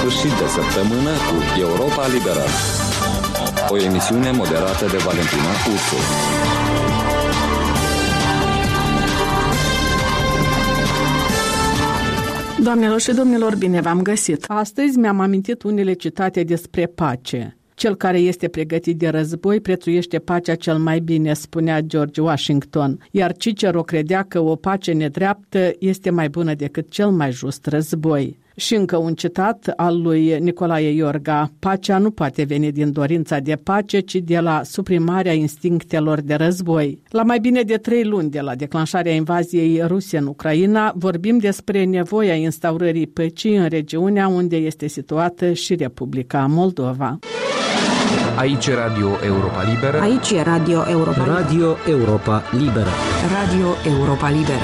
sfârșit de săptămână cu Europa Liberă. O emisiune moderată de Valentina Ursu. Doamnelor și domnilor, bine v-am găsit! Astăzi mi-am amintit unele citate despre pace. Cel care este pregătit de război prețuiește pacea cel mai bine, spunea George Washington, iar Cicero credea că o pace nedreaptă este mai bună decât cel mai just război. Și încă un citat al lui Nicolae Iorga: pacea nu poate veni din dorința de pace, ci de la suprimarea instinctelor de război. La mai bine de 3 luni de la declanșarea invaziei ruse în Ucraina, vorbim despre nevoia instaurării păcii în regiunea unde este situată și Republica Moldova. Aici Radio Europa Liberă. Aici e Radio Europa Liberă. Radio Europa Liberă. Radio Europa Liberă.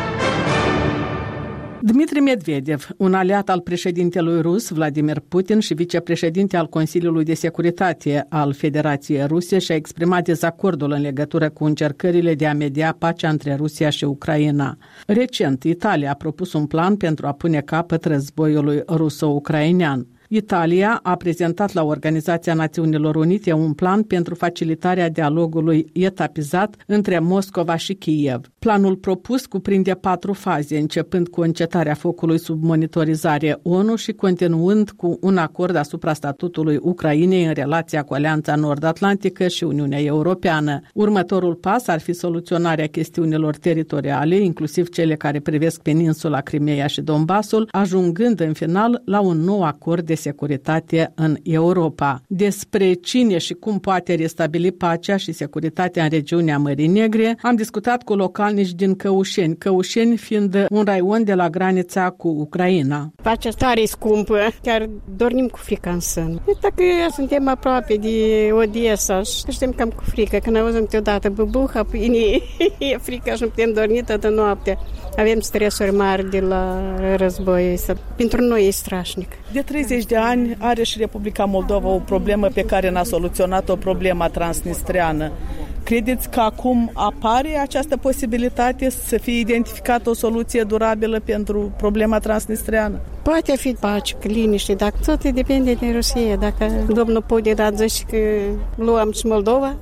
Dmitri Medvedev, un aliat al președintelui rus Vladimir Putin și vicepreședinte al Consiliului de Securitate al Federației Ruse, și-a exprimat dezacordul în legătură cu încercările de a media pacea între Rusia și Ucraina. Recent, Italia a propus un plan pentru a pune capăt războiului ruso-ucrainean. Italia a prezentat la Organizația Națiunilor Unite un plan pentru facilitarea dialogului etapizat între Moscova și Kiev. Planul propus cuprinde 4 faze, începând cu încetarea focului sub monitorizare ONU și continuând cu un acord asupra statutului Ucrainei în relația cu Alianța Nord-Atlantică și Uniunea Europeană. Următorul pas ar fi soluționarea chestiunilor teritoriale, inclusiv cele care privesc peninsula Crimeea și Donbasul, ajungând în final la un nou acord de securitate în Europa. Despre cine și cum poate restabili pacea și securitatea în regiunea Mării Negre am discutat cu localnici din Căușeni, Căușeni fiind un raion de la granița cu Ucraina. Pacea tare scumpă, chiar dormim cu frica în sân. Dacă suntem aproape de Odessa și știm cam cu frică, când auzim câteodată băbuha, pâine, e frică și nu putem dormi toată noaptea. Avem stresuri mari de la război. Pentru noi e strașnic. De 30 de ani are și Republica Moldova o problemă pe care n-a soluționat-o, problema transnistreană. Credeți că acum apare această posibilitate să fie identificată o soluție durabilă pentru problema transnistreană? Poate fi pace, liniște, dar tot depinde de Rusia. Dacă domnul Putin a zis că luăm și Moldova,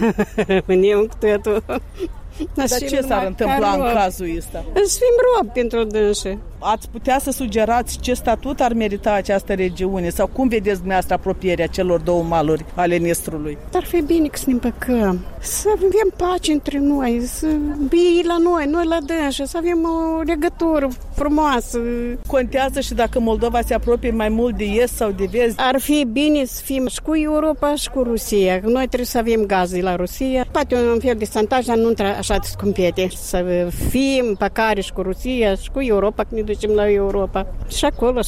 venim cu totul. Dar ce s-ar întâmpla în cazul ăsta? Să fim rob pentru dânșe. Ați putea să sugerați ce statut ar merita această regiune sau cum vedeți dumneavoastră apropierea celor 2 maluri ale Nistrului? Ar fi bine că să ne împăcăm, să avem pace între noi, să bii la noi la dânșe, să avem o legătură frumoasă. Contează și dacă Moldova se apropie mai mult de est sau de vest? Ar fi bine să fim și cu Europa și cu Rusia. Noi trebuie să avem gaze la Rusia. Poate un fel de santaj, dar nu așa de scumpete. Să fim păcare și cu Rusia și cu Europa, că ne ducem la Europa. Și acolo.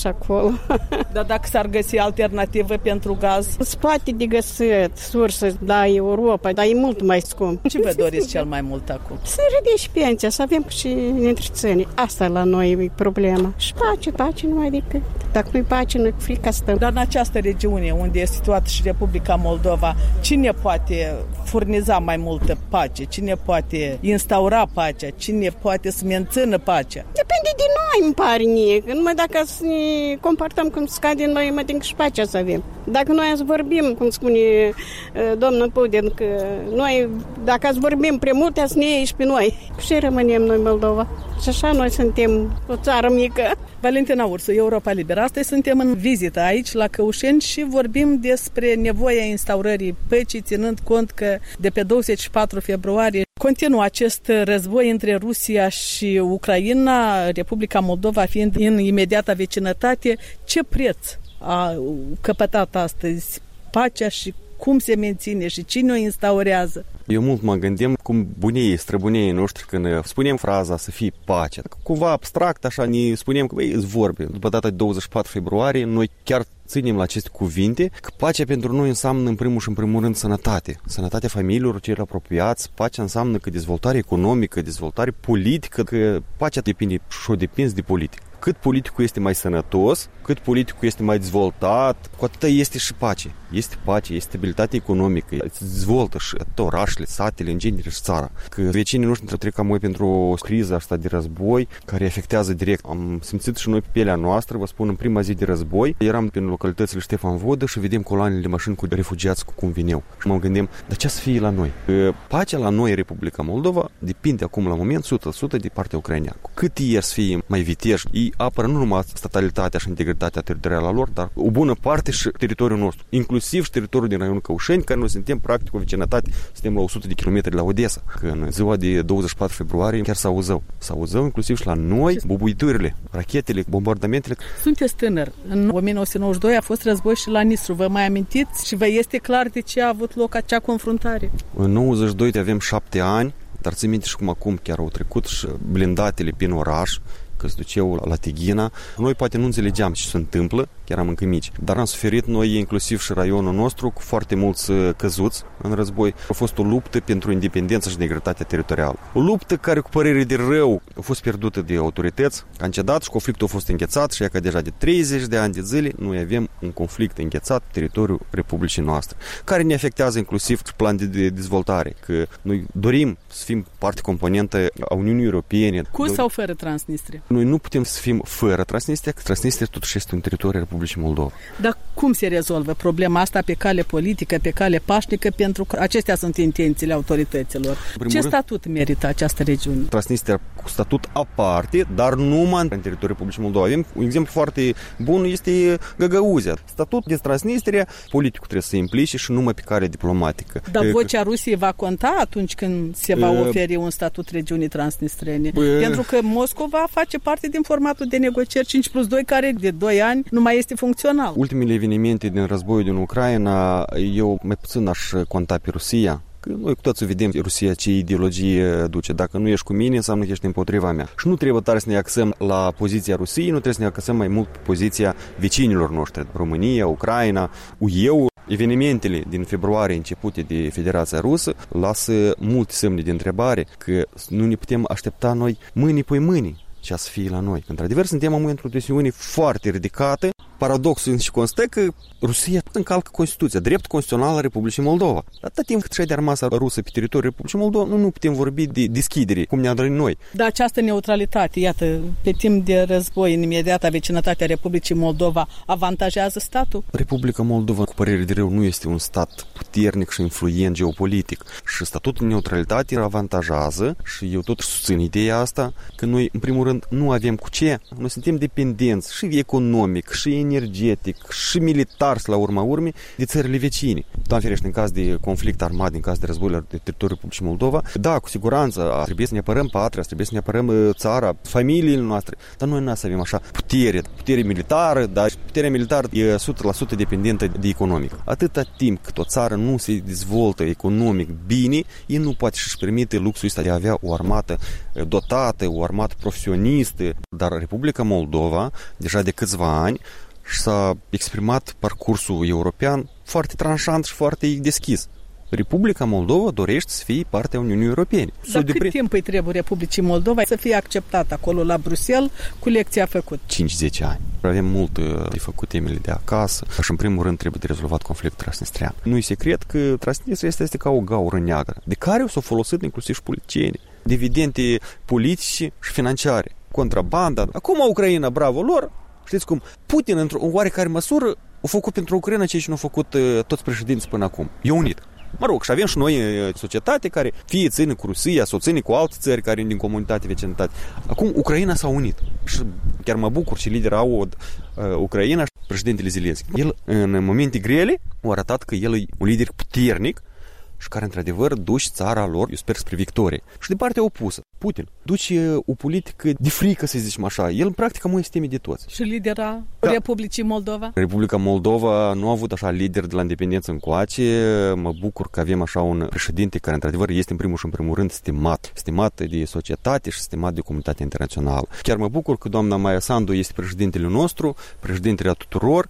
Dar dacă s-ar găsi alternativă pentru gaz? Se poate de găsit sursă la Europa, dar e mult mai scump. Ce vă doriți cel mai mult acum? Să ridici pensia, să avem și întreținere. Asta la noi e problema. Și pace numai decât. Dacă nu-i pace, nu-i frica stăm. Dar în această regiune unde este situată și Republica Moldova, cine poate furniza mai multă pace? Cine poate instaura pacea? Cine poate să mențină pacea? Depinde de noi, îmi pare mie. Numai dacă să ne comportăm cum scade noi, mă tin că și pacea să avem. Dacă noi azi vorbim, cum spune domnul Putin, că noi, dacă azi vorbim prea mult, azi ne iei și pe noi. Și rămânem noi Moldova. Și așa noi suntem o țară mică. Valentina Ursu, Europa Liberă. Astăzi suntem în vizită aici, la Căușeni, și vorbim despre nevoia instaurării păcii, ținând cont că de pe 24 februarie continuă acest război între Rusia și Ucraina, Republica Moldova fiind în imediata vecinătate. Ce preț a căpătat astăzi pacea și cum se menține și cine o instaurează? Eu mult mă gândim cum străbunii noștri când spunem fraza să fie pace. Cumva abstract, așa, ne spunem că îți vorbe. După data de 24 februarie, noi chiar ținem la aceste cuvinte, că pacea pentru noi înseamnă în primul rând sănătate. Sănătatea familiilor celor apropiați, pacea înseamnă că dezvoltare economică, dezvoltare politică, că pacea depinde și o depinzi de politică. cât politicul este mai sănătos, cât politicul este mai dezvoltat, cu atât este și pace. Este pace, este stabilitate economică, se dezvoltă și orașele, satele, în genere și țara. Că vecinii noștri trec cam pentru o criză asta de război care afectează direct. Am simțit și noi pe pielea noastră, vă spun, în prima zi de război, eram în localitățile Ștefan Vodă și vedem coloanele de mașini cu refugiați cu cum vineau. Și mă gândim, dar ce să fie la noi? Că pacea la noi, Republica Moldova, depinde acum la moment 100% de partea ucraineană. Cât ei să fie mai viteși, ei apără nu numai statalitatea și integritatea teritorială a lor, dar o bună parte și teritoriul nostru, inclusiv și teritoriul din raionul Căușeni, care noi suntem practic o vecinătate, suntem la 100 de kilometri la Odessa. Că în ziua de 24 februarie chiar s-auzau inclusiv și la noi bubuiturile, rachetele, bombardamentele. Sunteți tânăr. În 1992 a fost război și la Nistru. Vă mai amintiți și vă este clar de ce a avut loc acea confruntare? În 92 avem 7 ani, dar țin minte și cum acum chiar au trecut și blindatele prin oraș, că se duceau la Tighina. Noi poate nu înțelegeam ce se întâmplă, chiar am încă mici, dar am suferit noi, inclusiv și raionul nostru, cu foarte mulți căzuți în război. A fost o luptă pentru independență și integritatea teritorială. O luptă care, cu părere de rău, a fost pierdută de autorități, a încetat și conflictul a fost înghețat și că deja de 30 de ani de zile noi avem un conflict înghețat pe teritoriul Republicii noastre, care ne afectează inclusiv plan de dezvoltare, că noi dorim să fim parte componentă a Uniunii Europene. Cu sau fără Transnistria? Noi nu putem să fim fără Transnistria, că Transnistria totuși este un teritoriu Republicii Moldova. Dar cum se rezolvă problema asta pe cale politică, pe cale pașnică, pentru că acestea sunt intențiile autorităților? Ce statut merită această regiune? Transnistria cu statut aparte, dar numai în teritoriul Republicii Moldova. Avem un exemplu foarte bun, este Găgăuzia. Statut de Transnistria, politicul trebuie să se implice și numai pe cale diplomatică. Dar vocea Rusiei va conta atunci când se va oferi un statut regiunii transnistrene? Pentru că Moscova face parte din formatul de negocieri 5+2, care de 2 ani nu mai este funcțional. Ultimele evenimente din războiul din Ucraina, eu mai puțin aș conta pe Rusia. Că noi cu toții vedem Rusia ce ideologie duce. Dacă nu ești cu mine, înseamnă că ești împotriva mea. Și nu trebuie tare să ne axăm la poziția Rusiei, nu trebuie să ne axăm mai mult pe poziția vecinilor noștri, România, Ucraina, UE. Evenimentele din februarie începute de Federația Rusă lasă multe semne de întrebare, că nu ne putem aștepta noi mâine pe mâine ce să fie la noi. Într-adevăr, suntem în momentul de presiune foarte ridicată. Paradoxul și constă că Rusia încalcă Constituția, dreptul constituțional al Republicii Moldova. Atât timp cât de armata rusă pe teritoriul Republicii Moldova, nu putem vorbi de deschidere, cum ne-am dorit noi. Dar această neutralitate, iată, pe timp de război, în imediata vecinătatea Republicii Moldova, avantajează statul? Republica Moldova, cu părere de rău, nu este un stat puternic și influent geopolitic. Și statutul de neutralitate avantajează, și eu tot susțin ideea asta, că noi, în primul rând, nu avem cu ce. Noi suntem dependenți și economic, și energetic, și militar, la urma urmei, de țările vecine. Doamne ferește, în caz de conflict armat, în caz de război de teritoriul Republicii Moldova, da, cu siguranță, trebuie să ne apărăm patria, trebuie să ne apărăm țara, familiile noastre, dar noi nu să avem așa putere militară, dar puterea militară e 100% dependentă de economic. Atâta timp cât o țară nu se dezvoltă economic bine, ei nu poate să-și permite luxul ăsta de a avea o armată dotată, o armată profesionistă. Dar Republica Moldova, deja de câțiva ani, s-a exprimat parcursul european foarte tranșant și foarte deschis. Republica Moldova dorește să fie partea Uniunii Europene. Dar cât timp îi trebuie Republicii Moldova să fie acceptat acolo la Bruxelles cu lecția făcut? 5-10 ani. Avem mult de făcut temele de acasă și în primul rând trebuie de rezolvat conflictul transnistrian. Nu e secret că Transnistria este ca o gaură neagră, de care s-au folosit inclusiv și politicieni, dividende politice și financiare, contrabanda. Acum Ucraina, bravo lor, știți cum, Putin într-o oarecare măsură a făcut pentru Ucraina ceea ce nu au făcut toți președinții până acum. E unit. Mă rog, și avem și noi societate care fie ține cu Rusia, sau ține cu alte țări care din comunitate, vecinătate. Acum Ucraina s-a unit. Și chiar mă bucur și liderul AUD Ucraina și președintele Zelenski. El, în momente grele, a arătat că el e un lider puternic și care, într-adevăr, duce țara lor, eu sper, spre victorie. Și de partea opusă, Putin duce o politică de frică, să zicem așa. El, în practică, mă este de toți. Și lidera Republicii Moldova? Republica Moldova nu a avut așa lider de la independență încoace. Mă bucur că avem așa un președinte care, într-adevăr, este în primul și în primul rând stimat de societate și stimat de comunitatea internațională. Chiar mă bucur că doamna Maia Sandu este președintele nostru, președintele a tuturor,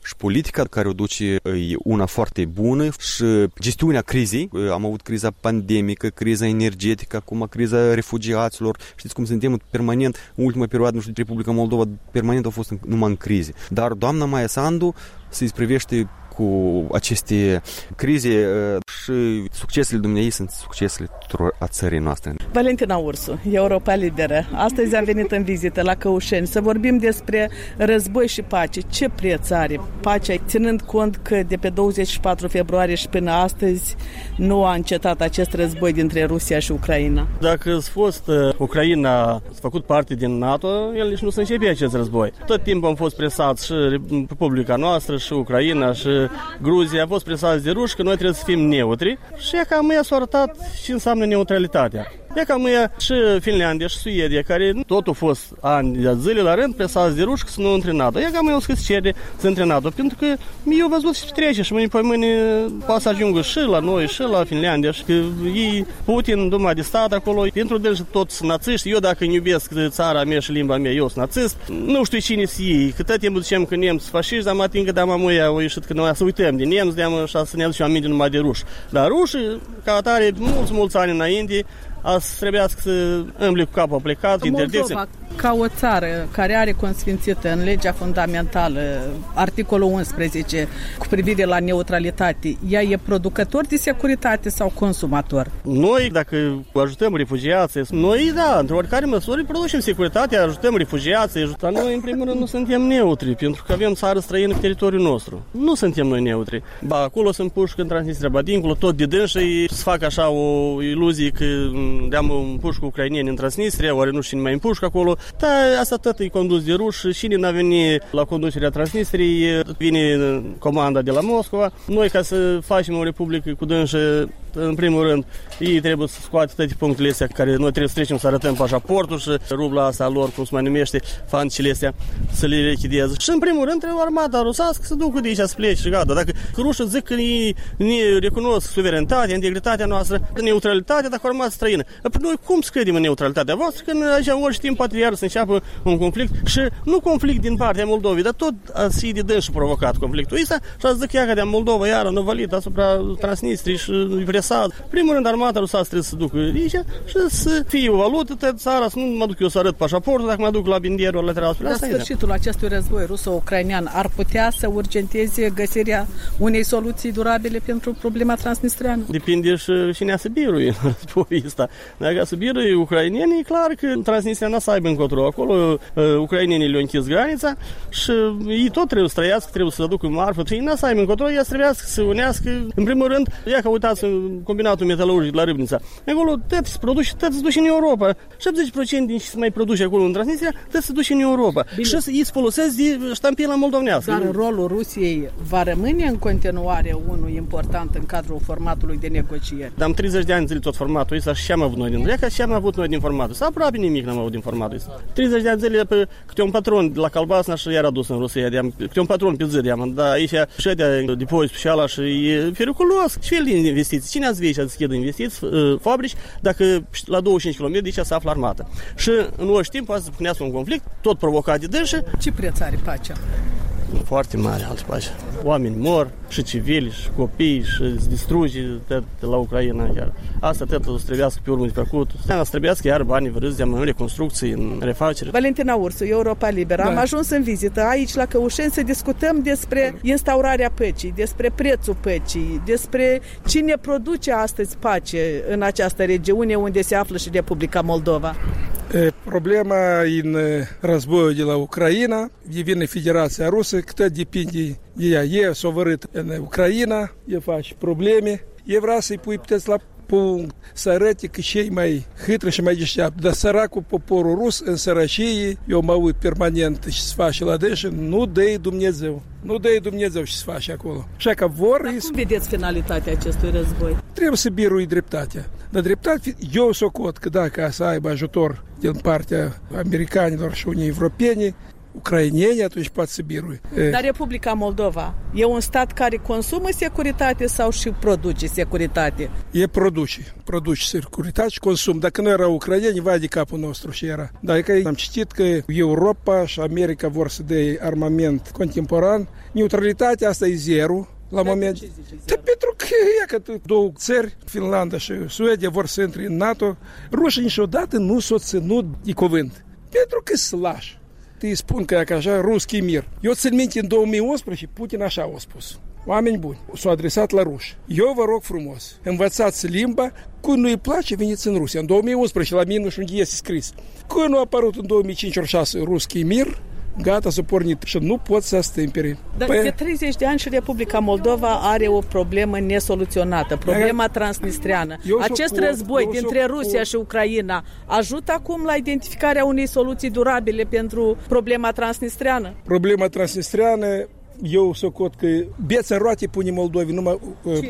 și politica care o duce e una foarte bună și gestiunea crizei. Am avut criza pandemică, criza energetică, acum criza refugiaților. Știți cum suntem permanent, în ultima perioadă, nu știu, Republica Moldova permanent a fost numai în crize. Dar doamna Maia Sandu se privește cu aceste crize și succesele dumneavoastră sunt succesele tuturor a țării noastre. Valentina Ursu, Europa Liberă. Astăzi am venit în vizită la Căușeni să vorbim despre război și pace. Ce preț are pacea, ținând cont că de pe 24 februarie și până astăzi nu a încetat acest război dintre Rusia și Ucraina? Dacă a fost Ucraina a făcut parte din NATO, el nici nu se începe acest război. Tot timpul am fost presați și Republica noastră și Ucraina și Gruzia, a fost presați de ruși că noi trebuie să fim neutri și ea cam i-a arătat ce înseamnă neutralitatea. E cam și Finlandia și Suedia, care tot au fost ani de zile la rând presați de ruși să nu intre în NATO. E cam eu să cere să intre în NATO, pentru că eu văzut și trece și mâine poate să ajungă și la noi, și la Finlandia, și că ei, Putin, Duma de stat acolo, pentru dânsi toți națiști. Eu dacă îmi iubesc țara mea și limba mea, eu sunt națist. Nu știu cine să ei, că tot timpul zicem că nemți fasciști, dar mă ating că de-am amuia au ieșit că noi să uităm de nemți, de-am și să ne aducem aminte numai de ruși. Dar rușii, ca atare, mulți ani înainte, trebuiască să îmbli cu capul plecat, Moldova, ca o țară care are consfințită în legea fundamentală articolul 11 cu privire la neutralitate, ea e producător de securitate sau consumator? Noi, dacă ajutăm refugiații, noi, da, într-o oricare măsură producem securitate, ajutăm refugiații, dar noi, în primul rând, nu suntem neutri, pentru că avem țară străină pe teritoriul nostru. Nu suntem noi neutri. Ba, acolo sunt puși în Transnistria, ba, dincolo, tot de dânsii să fac așa o iluzie că de-am împușcă ucraineni în Transnistria, oare nu știu mai împușcă acolo, dar asta tot e condus de ruși, cine n-a venit la conducerea Transnistriei, vine comanda de la Moscova. Noi, ca să facem o republică cu dânsă, în primul rând, ei trebuie să scoate toate punctele astea care noi trebuie să trecem, să arătăm pașaportul și rubla asta lor, cum se mai numește, fancile astea, să le rechideze. Și în primul rând trebuie armata rusească să ducă de aici, să plece și gata. Dacă rușii zic că ei ne recunosc suverenitatea, integritatea noastră, neutralitatea, dacă armata străină. Noi cum să credem în neutralitatea voastră când aici orice timp poate iar să înceapă un conflict și nu conflict din partea Moldovei, dar tot a fi de dâns și provocat conflictul ăsta și a zic că de Moldova iară novalit asupra Transnistriei și presat. Primul rând armata rusească trebuie să ducă aici și să fie o valută toată țara, să nu mă duc eu să arăt pașaportul, dacă mă duc la Bindierul lateral. La sfârșitul acestui război ruso-ucrainean ar putea să urgenteze găsirea unei soluții durabile pentru problema transnistriană? Depinde și cine să birui războiul ăsta. Dacă să birui ucrainenii, e clar că Transnistria n-a să aibă încotro. Acolo ucrainenii le-au închis granița și ei tot trebuie să trăiască, trebuie să aducă marfă și ei n-a să aibă încotro, ea trebuie să se unească. În primul rând, ia că uitați combinatul metalurgic de la Râbnița. Acolo tot se produce, tot se duce în Europa. 70% din ce se mai produce acolo în Transnistria, tot se duce în Europa. Bine. Și ei se folosesc de ștampila moldovnească. Dar rolul Rusiei va rămâne în continuare unul important în cadrul formatului de negocieri. Am 30 de ani zile tot formatul ăsta și ce-am avut noi din ce-am avut noi din formatul ăsta. Aproape nimic n-am avut din formatul ăsta. 30 de ani zile pe câte un patron de la Calbasna și iar adus în Rusia. Câte un patron pe zi de-am. Dar aici ședea depozit special și e periculos. Și fel de investiții. Cine ați vei să deschidă investiții, fabrici, dacă la 25 km de aici se află armată. Și în orice timp poate să punească un conflict, tot provocat de dânși. Ce preț are pacea? Foarte mare altă pace. Oameni mor, și civili, și copii, și se distruge la Ucraina chiar. Asta tot o să trebuiască pe urmă de făcut. Asta trebuiască iar banii vărâți în reconstrucții, în refacere. Valentina Ursu, Europa Liberă. Da. Am ajuns în vizită aici la Căușeni să discutăm despre instaurarea păcii, despre prețul păcii, despre cine produce astăzi pace în această regiune unde se află și Republica Moldova. Problema în războiul de la Ucraina, devine Federația Rusă, cât depinde de ea. E s-a vărât în Ucraina, e face probleme, e vrea să-i pui puteți la punct să arăte că cei mai hâtră și mai deșteaptă. Dar săracul poporul rus în sărăcie, eu mă uit permanent și se face la deșe, nu dă-i Dumnezeu. Nu dă-i Dumnezeu și se face acolo. Așa că vor... Dar cum vedeți finalitatea acestui război? Trebuie să birui dreptatea. Dar dreptate, eu socot că dacă să aibă ajutor din partea americanilor și unii europeni, ucraineni, atunci poate să birui. Dar Republica Moldova e un stat care consumă securitate sau și produce securitate? E produce securitate și consum. Dacă nu erau ucraineni, vai de capul nostru și era. Dar am citit că Europa și America vor să dea armament contemporan. Neutralitatea asta e zero. La moment. Da, pentru că două țări, Finlanda și Suedia, vor să intre în NATO. Rușii niciodată nu s-au ținut de cuvânt. Pentru că slași. Îi spun că e așa, ruski mir. Eu țin minte, în 2011, Putin așa a spus. Oameni buni, s-au adresat la ruși. Eu vă rog frumos, învățați limba, când nu-i place, veniți în Rusia. În 2011, la mine nu știu unde este scris. Când nu a apărut în 2005-2006 ruski mir, gata, s-a pornit și nu pot să stâmpere. Dar de 30 de ani și Republica Moldova are o problemă nesoluționată, problema transnistreană. Acest război dintre Rusia și Ucraina ajută acum la identificarea unei soluții durabile pentru problema transnistreană? Problema transnistreană, eu socot că beța în roate pune Moldovii numai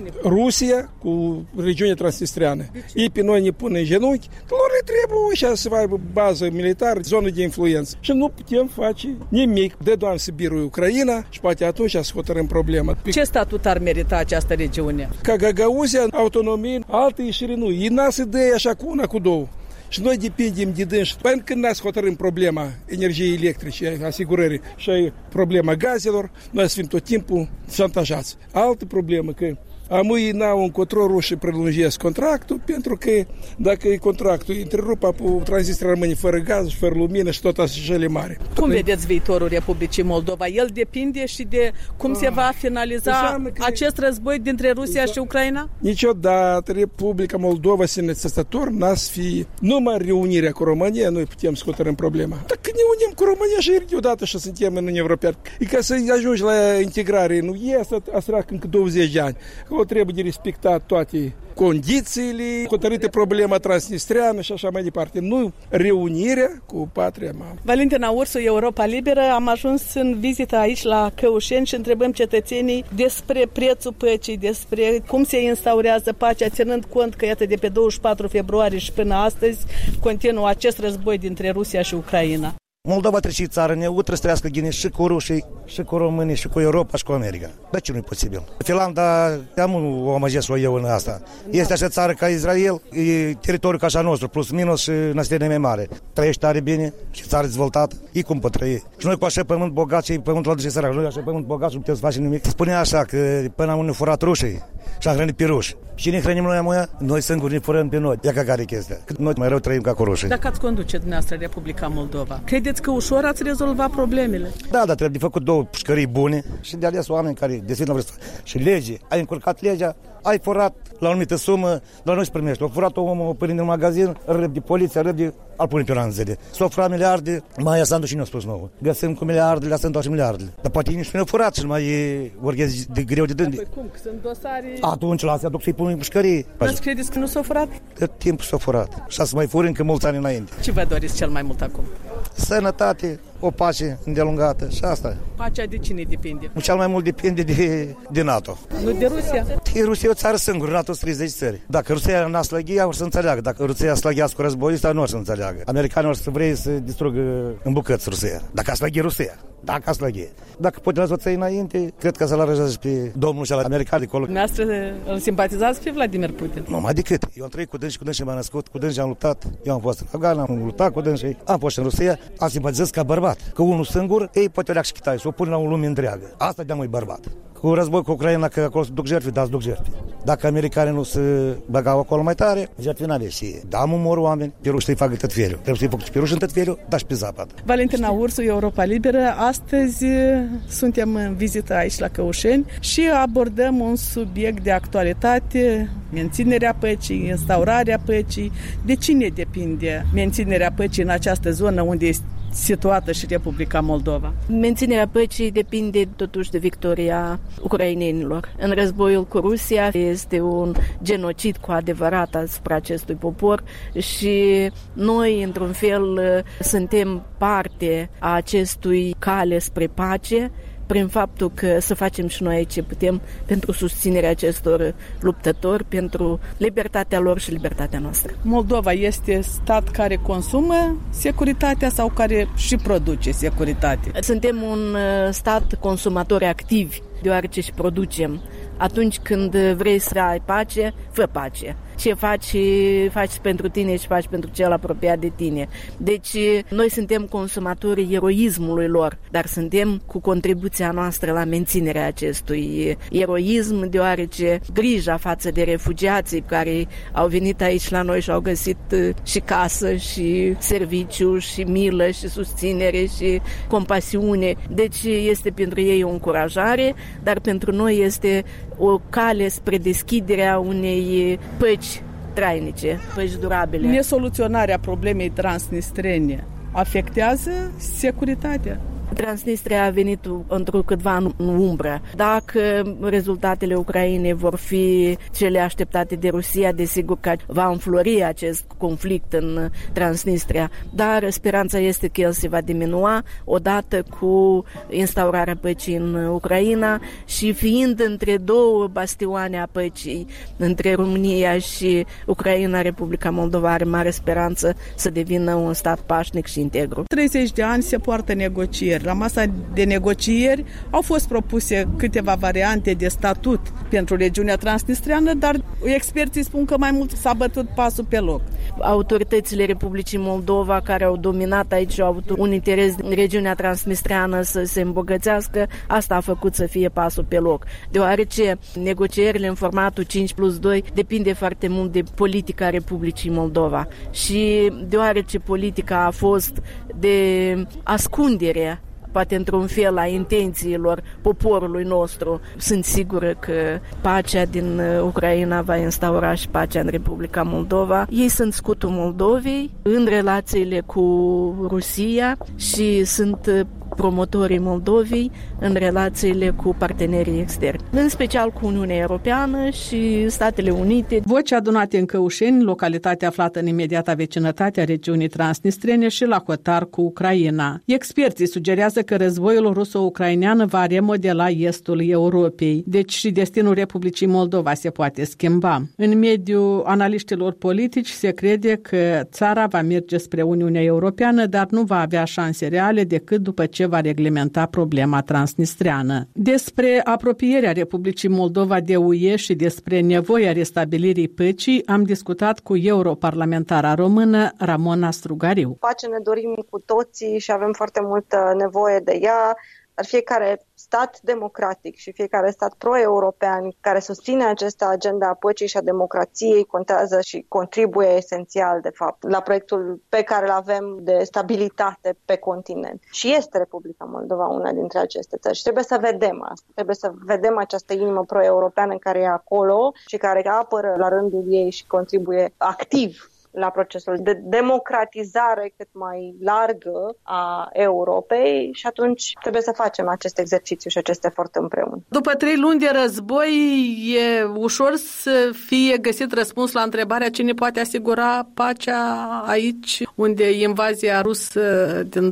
Rusia cu regiunea transnistreană. Ei pe noi ne pun în genunchi, lor le trebuie și să aibă bază militară, zonă de influență. Și nu putem face nimic. De Doamne să birui Ucraina și poate atunci să hotărâm problema. Ce statut ar merita această regiune? Ca Gagauzia, autonomie, altă ieșire nu. Ei n-a să dea așa cu una, cu două. Și noi depindem de dânsi. Până când n-ați hotărâm problema energiei electrice, asigurării și problema gazelor, noi să fim tot timpul șantajați. Altă problemă că amâi n-au încotro rușii prelungesc contractul, pentru că dacă contractul e întrerupt, Transnistria rămâne fără gaz și fără lumină și tot așa cele mari. Cum vedeți viitorul Republicii Moldova? El depinde și de cum se va finaliza acest război dintre Rusia și Ucraina? Niciodată Republica Moldova sinățător n-a să fie numai reunirea cu România, noi putem să hotărâm problema. Dacă ne unim cu România și deodată și suntem în Uniunea Europeană, e ca să ajungi la integrare, nu e asta încă 20 de ani. O trebuie de respectat toate condițiile, hotărâte problema transnistreană și așa mai departe. Nu reunirea cu patria mamă. Valentina Ursu, Europa Liberă, am ajuns în vizită aici la Căușeni și întrebăm cetățenii despre prețul păcii, despre cum se instaurează pacea, ținând cont că iată de pe 24 februarie și până astăzi continuă acest război dintre Rusia și Ucraina. Moldova trebuie și țară neutră, să trăiască gine și cu rușii, și cu românii, și cu Europa, și cu America. De ce nu e posibil? Finlanda, am o amăgesc eu în asta. Este așa țară ca Israel, e teritoriul ca așa nostru, plus minus și nașterea mai mare. Trăiește tare bine și țară dezvoltată, e cum pot trăi. Și noi cu așa pământ bogat și pământul ăla de sărac, noi așa pământ bogat și nu putem să facem nimic. Spunea așa că până am furat rușii și am hrănit pe ruși. Și ne hrănim noi amuia? Noi singuri ne furăm pe noi. Ia ca care chestia. Noi mai rău trăim ca cu rușii. Dacă ați conduce dumneavoastră Republica Moldova, credeți că ușor ați rezolvat problemele? Da, trebuie de făcut două pușcării bune și de ales oameni care deschid și lege. Ai încurcat legea, ai furat la o anumită sumă, dar nu-și primești. Au furat omul părinte în magazin, răb de poliție, răb de al pune pe ranzele. S-au furat miliarde, mai Sandu și ne-a spus nouă. Găsim cu miliardele, să întoarce miliardele. Dar poate nici nu ne-au furat și mai orghezi de greu de dând. Păi cum? Că sunt dosare... Atunci la astea duc să-i pun în pușcărie. Dar credeți că nu s-au furat? De timp s-au furat. Și să mai furi încă mulți ani înainte. Ce vă doriți cel mai mult acum? Sănătate, o pace îndelungată și asta. Pacea de cine depinde? Cel mai mult depinde de NATO. Nu de Rusia? Rusia e o țară singură, NATO 30 țări. Dacă Rusia n-a slăghia, o să înțeleagă. Dacă Rusia slăghească cu războiul ăsta, nu o să înțeleagă. Americanii o să vrei să distrugă în bucăți Rusia. Dacă a slăghi Rusia. Dacă a slăghi. Dacă poate la țări înainte, cred că să-l arăjează și pe domnul și al american de acolo. Dumneavoastră îl simpatizați pe Vladimir Putin? Nu mai decât. Eu am trăit cu dânsi m-am născut, cu dânsi am luptat. Eu am fost în Afgan, am luptat cu dânsi, am fost în Rusia, am simpatizat ca bărbat. Că unul singur, ei poate o leac și Kitai, să o pune la o lume întreagă. Asta de-am bărbat. Cu război cu Ucraina, că acolo se duc jertfi, dați duc jertfi. Dacă americanii nu se băgau acolo mai tare, jertfi n-avea și da, mor oameni, pe ruși să-i facă tot felul. Trebuie să-i facă și pe ruși în tot felul, dar și pe zapad. Valentina Ursu, Europa Liberă, astăzi suntem în vizită aici la Căușeni și abordăm un subiect de actualitate, menținerea păcii, instaurarea păcii. De cine depinde menținerea păcii în această zonă unde este situată și Republica Moldova? Menținerea păcii depinde totuși de victoria ucrainenilor. În războiul cu Rusia este un genocid cu adevărat asupra acestui popor și noi, într-un fel, suntem parte a acestui cale spre pace, prin faptul că să facem și noi ce putem pentru susținerea acestor luptători, pentru libertatea lor și libertatea noastră. Moldova este stat care consumă securitatea sau care și produce securitate? Suntem un stat consumatori activi, deoarece și producem. Atunci când vrei să ai pace, fă pace. Ce faci pentru tine și faci pentru cel apropiat de tine. Deci noi suntem consumatorii eroismului lor, dar suntem cu contribuția noastră la menținerea acestui eroism, deoarece grija față de refugiații care au venit aici la noi și au găsit și casă și serviciu și milă și susținere și compasiune. Deci este pentru ei o încurajare, dar pentru noi este o cale spre deschiderea unei păci trainice, păci durabile. Nesoluționarea problemei transnistrene afectează securitatea? Transnistria a venit întrucâtva în umbră. Dacă rezultatele Ucrainei vor fi cele așteptate de Rusia, desigur că va înflori acest conflict în Transnistria, dar speranța este că el se va diminua odată cu instaurarea păcii în Ucraina și fiind între două bastioane a păcii, între România și Ucraina, Republica Moldova are mare speranță să devină un stat pașnic și integru. 30 de ani se poartă negocieri. La masa de negocieri au fost propuse câteva variante de statut pentru regiunea transnistreană, dar experții spun că mai mult s-a bătut pasul pe loc. Autoritățile Republicii Moldova care au dominat aici, au avut un interes în regiunea transnistreană să se îmbogățească, asta a făcut să fie pasul pe loc. Deoarece negocierile în formatul 5+2 depinde foarte mult de politica Republicii Moldova și deoarece politica a fost de ascundere, poate într-un fel, a intențiilor poporului nostru. Sunt sigură că pacea din Ucraina va instaura și pacea în Republica Moldova. Ei sunt scutul Moldovei în relațiile cu Rusia și sunt promotorii Moldovei în relațiile cu partenerii externi, în special cu Uniunea Europeană și Statele Unite. Voci adunate în Căușeni, localitate aflată în imediata vecinătate a regiunii transnistrene și la hotar cu Ucraina. Experții sugerează că războiul ruso-ucrainean va remodela estul Europei, deci și destinul Republicii Moldova se poate schimba. În mediul analiștilor politici se crede că țara va merge spre Uniunea Europeană, dar nu va avea șanse reale decât după ce va reglementa problema transnistreană. Despre apropierea Republicii Moldova de UE și despre nevoia restabilirii păcii am discutat cu europarlamentara română Ramona Strugariu. Pace ne dorim cu toții și avem foarte multă nevoie de ea, dar fiecare stat democratic și fiecare stat pro-european care susține această agenda a păcii și a democrației contează și contribuie esențial, de fapt, la proiectul pe care îl avem de stabilitate pe continent. Și este Republica Moldova una dintre aceste țări și trebuie să vedem asta. Trebuie să vedem această inimă pro-europeană care e acolo și care apără la rândul ei și contribuie activ la procesul de democratizare cât mai largă a Europei și atunci trebuie să facem acest exercițiu și acest efort împreună. După 3 luni de război, e ușor să fie găsit răspuns la întrebarea cine poate asigura pacea aici, unde invazia rusă din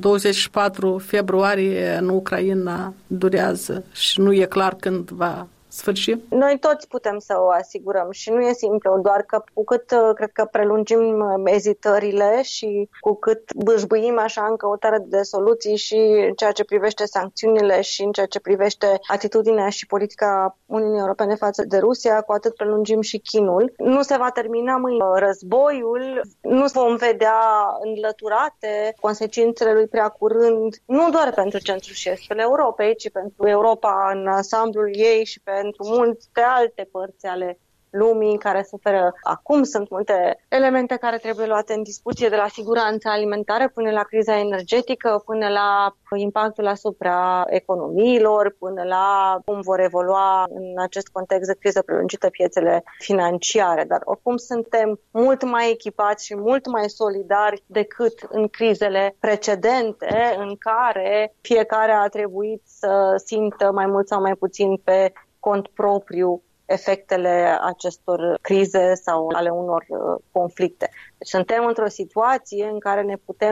24 februarie în Ucraina durează și nu e clar când va sfârși? Noi toți putem să o asigurăm și nu e simplu, doar că cu cât cred că prelungim ezitările și cu cât bâșbâim așa în căutare de soluții și în ceea ce privește sancțiunile și în ceea ce privește atitudinea și politica Uniunii Europene față de Rusia, cu atât prelungim și chinul. Nu se va termina mâine războiul, nu vom vedea înlăturate consecințele lui prea curând, nu doar pentru centrul și estul Europei, ci pentru Europa în ansamblul ei și pentru multe alte părți ale lumii în care suferă. Acum sunt multe elemente care trebuie luate în discuție, de la siguranța alimentară până la criza energetică, până la impactul asupra economiilor, până la cum vor evolua în acest context de criză prelungită piețele financiare. Dar oricum suntem mult mai echipați și mult mai solidari decât în crizele precedente în care fiecare a trebuit să simtă mai mult sau mai puțin pe cont propriu efectele acestor crize sau ale unor conflicte. Deci suntem într-o situație în care ne putem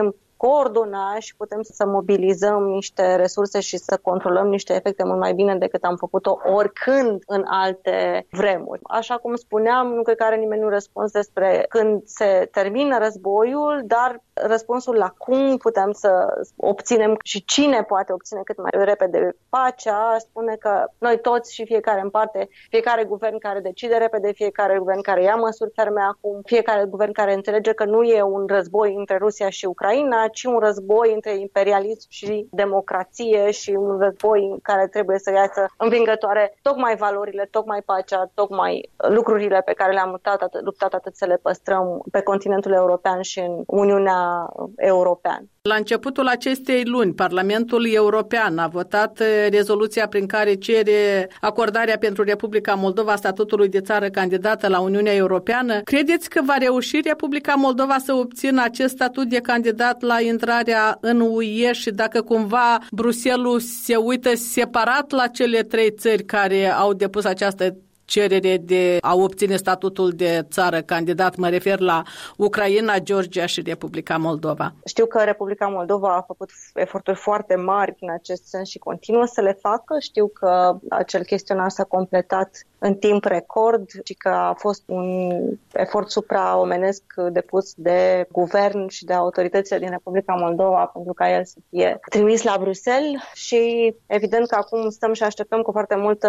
coordona și putem să mobilizăm niște resurse și să controlăm niște efecte mult mai bine decât am făcut-o oricând în alte vremuri. Așa cum spuneam, nu cred că are nimeni un răspuns despre când se termină războiul, dar răspunsul la cum putem să obținem și cine poate obține cât mai repede pacea, spune că noi toți și fiecare în parte, fiecare guvern care decide repede, fiecare guvern care ia măsuri ferme acum, fiecare guvern care înțelege că nu e un război între Rusia și Ucraina, ci un război între imperialism și democrație și un război în care trebuie să iasă învingătoare tocmai valorile, tocmai pacea, tocmai lucrurile pe care le-am luptat atât să le păstrăm pe continentul european și în Uniunea Europeană. La începutul acestei luni, Parlamentul European a votat rezoluția prin care cere acordarea pentru Republica Moldova statutului de țară candidată la Uniunea Europeană. Credeți că va reuși Republica Moldova să obțină acest statut de candidat la intrarea în UE și dacă cumva Bruxelles se uită separat la cele 3 țări care au depus această cerere de a obține statutul de țară candidat, mă refer la Ucraina, Georgia și Republica Moldova? Știu că Republica Moldova a făcut eforturi foarte mari în acest sens și continuă să le facă. Știu că acel chestionar s-a completat în timp record și că a fost un efort supraomenesc depus de guvern și de autoritățile din Republica Moldova pentru ca el să fie trimis la Bruxelles și evident că acum stăm și așteptăm cu foarte multă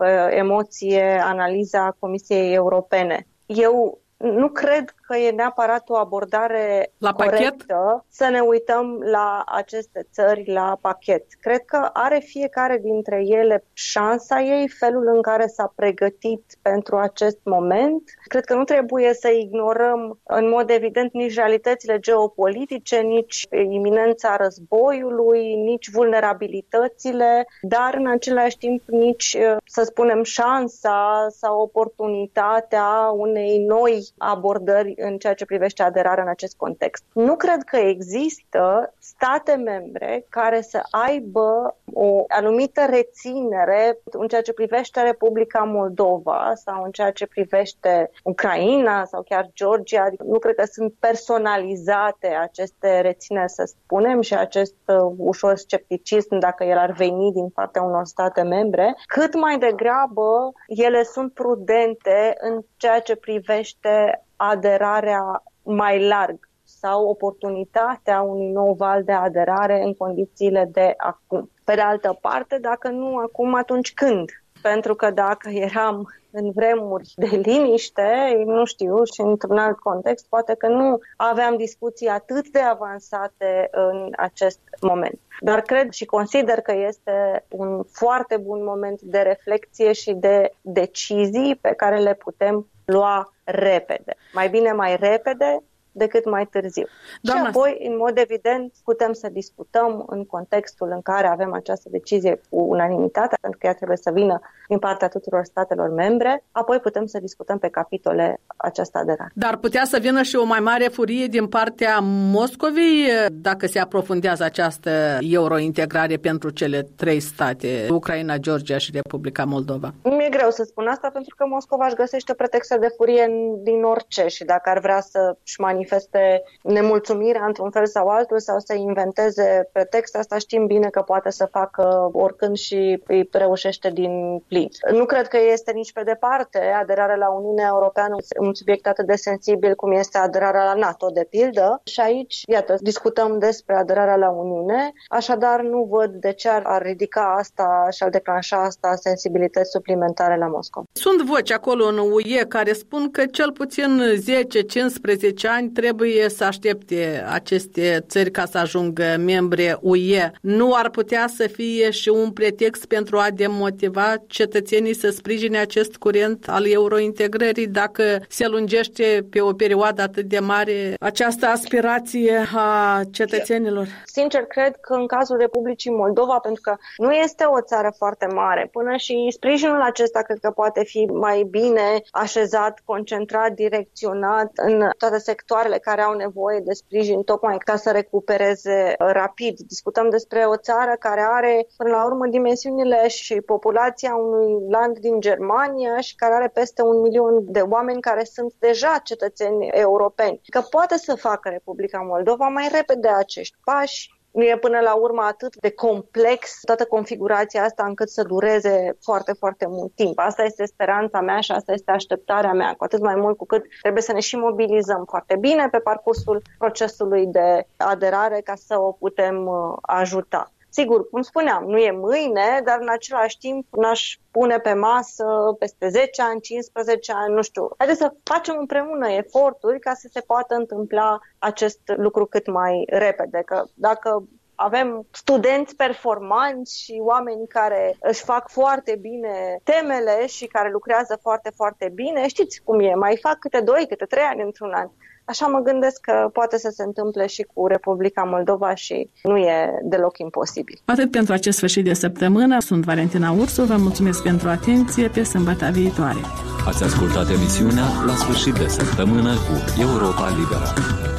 emoție analiza Comisiei Europene. Eu nu cred că e neapărat o abordare corectă să ne uităm la aceste țări la pachet. Cred că are fiecare dintre ele șansa ei, felul în care s-a pregătit pentru acest moment. Cred că nu trebuie să ignorăm în mod evident nici realitățile geopolitice, nici iminența războiului, nici vulnerabilitățile, dar în același timp nici, să spunem, șansa sau oportunitatea unei noi abordări în ceea ce privește aderarea în acest context. Nu cred că există state membre care să aibă o anumită reținere în ceea ce privește Republica Moldova sau în ceea ce privește Ucraina sau chiar Georgia. Nu cred că sunt personalizate aceste rețineri, să spunem, și acest ușor scepticism dacă el ar veni din partea unor state membre. Cât mai degrabă ele sunt prudente în ceea ce privește aderarea mai larg sau oportunitatea unui nou val de aderare în condițiile de acum. Pe de altă parte, dacă nu acum, atunci când? Pentru că dacă eram în vremuri de liniște, nu știu, și într-un alt context, poate că nu aveam discuții atât de avansate în acest moment. Dar cred și consider că este un foarte bun moment de reflexie și de decizii pe care le putem lua repede. Mai bine mai repede decât mai târziu. Doamna, și apoi, în mod evident, putem să discutăm în contextul în care avem această decizie cu unanimitate, pentru că ea trebuie să vină din partea tuturor statelor membre, apoi putem să discutăm pe capitole această aderare. Dar putea să vină și o mai mare furie din partea Moscovei dacă se aprofundează această eurointegrare pentru cele 3 state, Ucraina, Georgia și Republica Moldova? Mi-e greu să spun asta, pentru că Moscova își găsește pretexte de furie din orice și dacă ar vrea să-și manifeste nemulțumirea într-un fel sau altul sau să inventeze pretexte, asta știm bine că poate să facă oricând și îi reușește din plin. Nu cred că este nici pe departe aderarea la Uniunea Europeană un subiect atât de sensibil cum este aderarea la NATO, de pildă. Și aici, iată, discutăm despre aderarea la Uniune, așadar nu văd de ce ar ridica asta și ar declanșa asta sensibilități suplimentare la Moscova. Sunt voci acolo în UE care spun că cel puțin 10-15 ani trebuie să aștepte aceste țări ca să ajungă membre UE. Nu ar putea să fie și un pretext pentru a demotiva cetățenii să sprijine acest curent al eurointegrării dacă se lungește pe o perioadă atât de mare această aspirație a cetățenilor? Sincer, cred că în cazul Republicii Moldova, pentru că nu este o țară foarte mare, până și sprijinul acesta cred că poate fi mai bine așezat, concentrat, direcționat în toate sectoarele sectoarele care au nevoie de sprijin tocmai ca să recupereze rapid. Discutăm despre o țară care are până la urmă dimensiunile și populația unui land din Germania și care are peste 1 milion de oameni care sunt deja cetățeni europeni. Că poate să facă Republica Moldova mai repede acești pași. Nu e până la urmă atât de complex toată configurația asta încât să dureze foarte, foarte mult timp. Asta este speranța mea și asta este așteptarea mea, cu atât mai mult cu cât trebuie să ne și mobilizăm foarte bine pe parcursul procesului de aderare ca să o putem ajuta. Sigur, cum spuneam, nu e mâine, dar în același timp n-aș pune pe masă peste 10 ani, 15 ani, nu știu. Haideți să facem împreună eforturi ca să se poată întâmpla acest lucru cât mai repede. Că dacă avem studenți performanți și oameni care își fac foarte bine temele și care lucrează foarte, foarte bine, știți cum e, mai fac câte 2, câte 3 ani într-un an. Așa mă gândesc că poate să se întâmple și cu Republica Moldova și nu e deloc imposibil. Atât pentru acest sfârșit de săptămână. Sunt Valentina Ursu, vă mulțumesc pentru atenție, pe sâmbătă viitoare. Ați ascultat emisiunea La sfârșit de săptămână cu Europa Liberă.